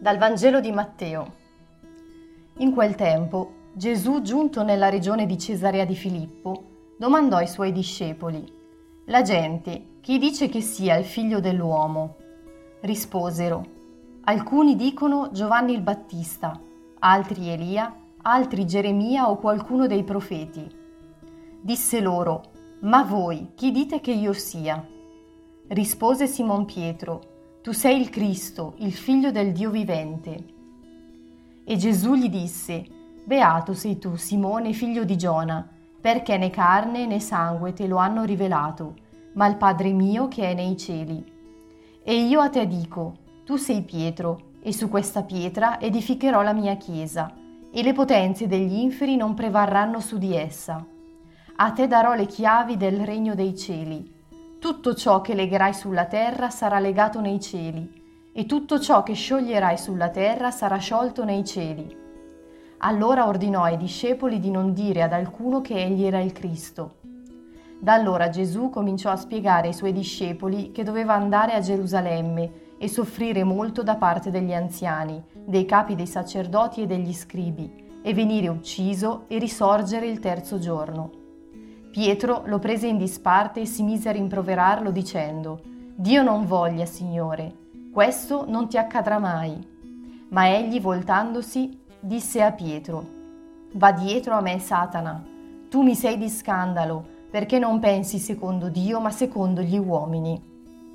Dal Vangelo di Matteo. In quel tempo, Gesù, giunto nella regione di Cesarea di Filippo, domandò ai suoi discepoli: «La gente, chi dice che sia il figlio dell'uomo?» Risposero: «Alcuni dicono Giovanni il Battista, altri Elia, altri Geremia o qualcuno dei profeti». Disse loro: «Ma voi, chi dite che io sia?» Rispose Simon Pietro: «Tu sei il Cristo, il Figlio del Dio vivente». E Gesù gli disse: «Beato sei tu, Simone, figlio di Giona, perché né carne né sangue te lo hanno rivelato, ma il Padre mio che è nei cieli. E io a te dico: tu sei Pietro, e su questa pietra edificherò la mia chiesa, e le potenze degli inferi non prevarranno su di essa. A te darò le chiavi del regno dei cieli. Tutto ciò che legherai sulla terra sarà legato nei cieli, e tutto ciò che scioglierai sulla terra sarà sciolto nei cieli». Allora ordinò ai discepoli di non dire ad alcuno che egli era il Cristo. Da allora Gesù cominciò a spiegare ai suoi discepoli che doveva andare a Gerusalemme e soffrire molto da parte degli anziani, dei capi dei sacerdoti e degli scribi, e venire ucciso e risorgere il terzo giorno. Pietro lo prese in disparte e si mise a rimproverarlo dicendo: «Dio non voglia, Signore, questo non ti accadrà mai». Ma egli, voltandosi, disse a Pietro: «Va dietro a me, Satana, tu mi sei di scandalo, perché non pensi secondo Dio, ma secondo gli uomini».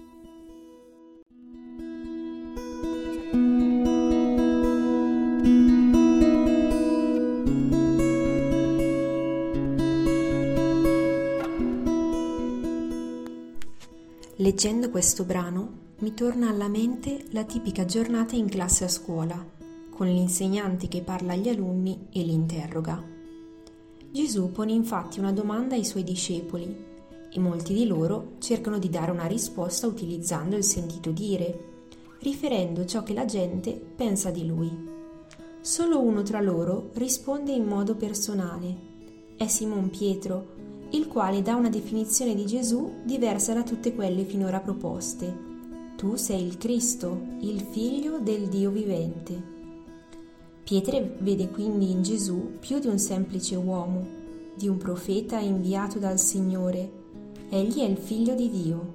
Leggendo questo brano mi torna alla mente la tipica giornata in classe a scuola, con l'insegnante che parla agli alunni e li interroga. Gesù pone infatti una domanda ai suoi discepoli e molti di loro cercano di dare una risposta utilizzando il sentito dire, riferendo ciò che la gente pensa di lui. Solo uno tra loro risponde in modo personale. È Simon Pietro, il quale dà una definizione di Gesù diversa da tutte quelle finora proposte. Tu sei il Cristo, il Figlio del Dio vivente. Pietro vede quindi in Gesù più di un semplice uomo, di un profeta inviato dal Signore. Egli è il Figlio di Dio.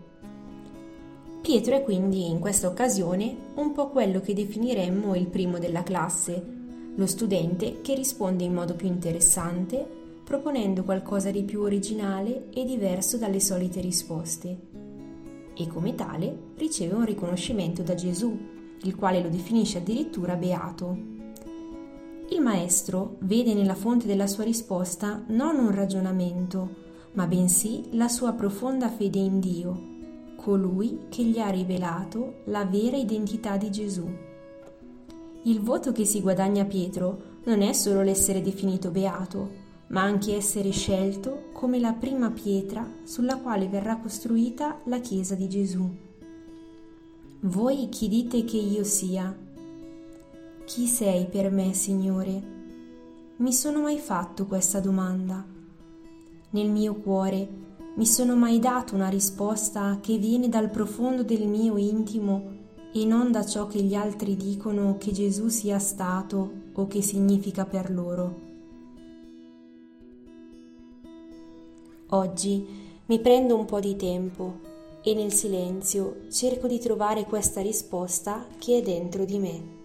Pietro è quindi in questa occasione un po' quello che definiremmo il primo della classe, lo studente che risponde in modo più interessante, proponendo qualcosa di più originale e diverso dalle solite risposte. E come tale riceve un riconoscimento da Gesù, il quale lo definisce addirittura beato. Il maestro vede nella fonte della sua risposta non un ragionamento, ma bensì la sua profonda fede in Dio, colui che gli ha rivelato la vera identità di Gesù. Il voto che si guadagna Pietro non è solo l'essere definito beato, ma anche essere scelto come la prima pietra sulla quale verrà costruita la Chiesa di Gesù. Voi chi dite che io sia? Chi sei per me, Signore? Mi sono mai fatto questa domanda? Nel mio cuore mi sono mai dato una risposta che viene dal profondo del mio intimo e non da ciò che gli altri dicono che Gesù sia stato o che significa per loro? Oggi mi prendo un po' di tempo e nel silenzio cerco di trovare questa risposta che è dentro di me.